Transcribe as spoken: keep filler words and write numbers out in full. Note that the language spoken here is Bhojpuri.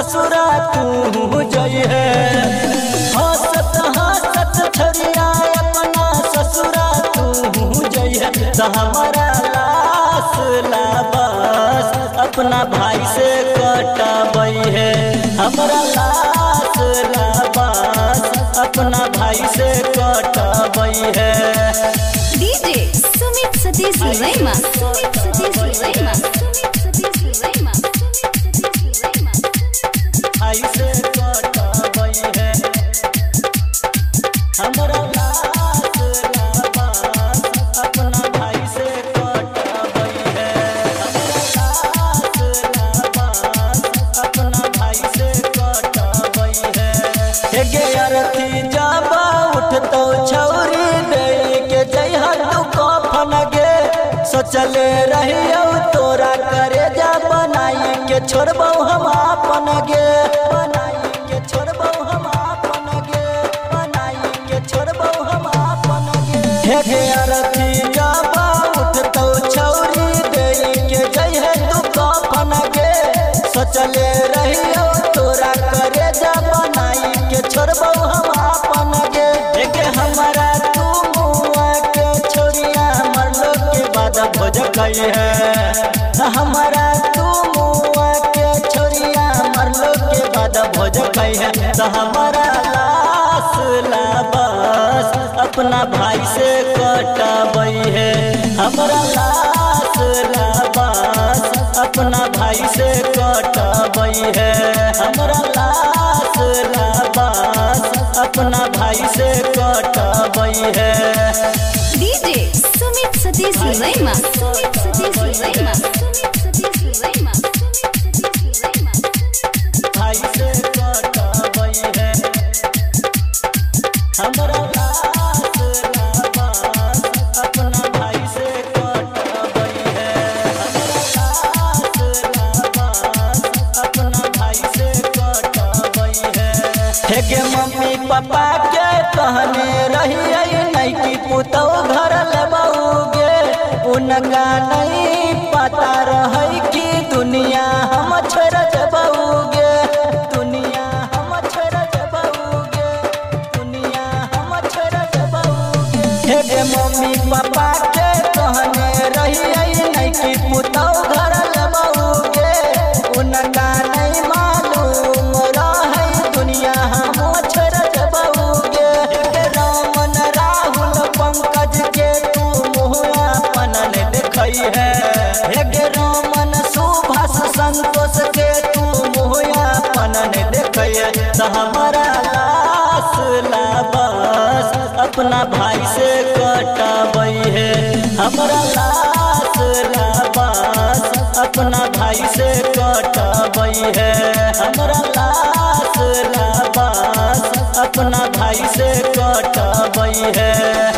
ससुरा तू जई है। हंसत हंसत छरिया अपना ससुरा तू जई है। तो हमारा लाश लाबस अपना भाई से कटबई है। हमारा लाश लाबस अपना भाई से कटबई है। डीजे सुमित सतीश रैमा सुमित सतीश रैमा सुमित सतीश रैमा भाई से कटबई है। हमारा लाश लाबस अपना भाई से कटबई है। हमारा लाश लाबस अपना भाई से कटबई है। हे अरती जाबा उठतो छौरी दे के जइहा तू कफन गे। सोचले रहियो तोरा करे जा बनाई के छोड़बौ हम आपन गे। बनाई के छोड़बौ हम आपन गे। बनाई के छोड़बौ हम आपन गे। हे अरती जाबा उठतो छौरी दे के जइहा तू कफन गे। सोचले रहियो तोरा करे जा बनाई के छोड़बौ हम आपन गे। देखे हमारा तू मुआ के छोरिया मरलो के बाद भोज कई है। हमारा तू मुआ के छोरिया मरलो के बाद भोज कई है। तो हमारा लाश लाबस अपना भाई से कटबई है। हमारा लाश लाबस अपना भाई से कटबई है। हमारा लाश लाबस अपना भाई से कटबई है। डीजे सुमित सतीश रैमा सुमित सतीश रैमा सुमित सतीश रैमा सुमित सतीश रैमा भाई से कटबई है। हमारा लाश लाबस अपना भाई से कटबई है। हमारा लाश लाबस अपना भाई से कटबई है। हे गे मम्मी पापा के कहने रही नहीं कि पुतौ घर लेबौगे। उनका नहीं पता रही कि दुनिया हम छोड़ देबौगे। दुनिया हम छोड़ देबौगे। दुनिया हम छोड़ देबौगे। हे गे मम्मी पापा के कहने रही नहीं कि पुतौ घर लेबौगे। उनका नहीं मालूम रही दुनिया हम छोड़ देबौगे। रामन राहुल पंकज के तू मुँह अपन ने देखई है। हे रामन सुभाष संतोष के तू मुँह अपन ने देखई है। तो हमारा लाश लाबस अपना भाई से कटबई है। हमारा लाश लाबस अपना भाई से कटबई है। हमारा लाश लाबस अपना भाई से कटबई है।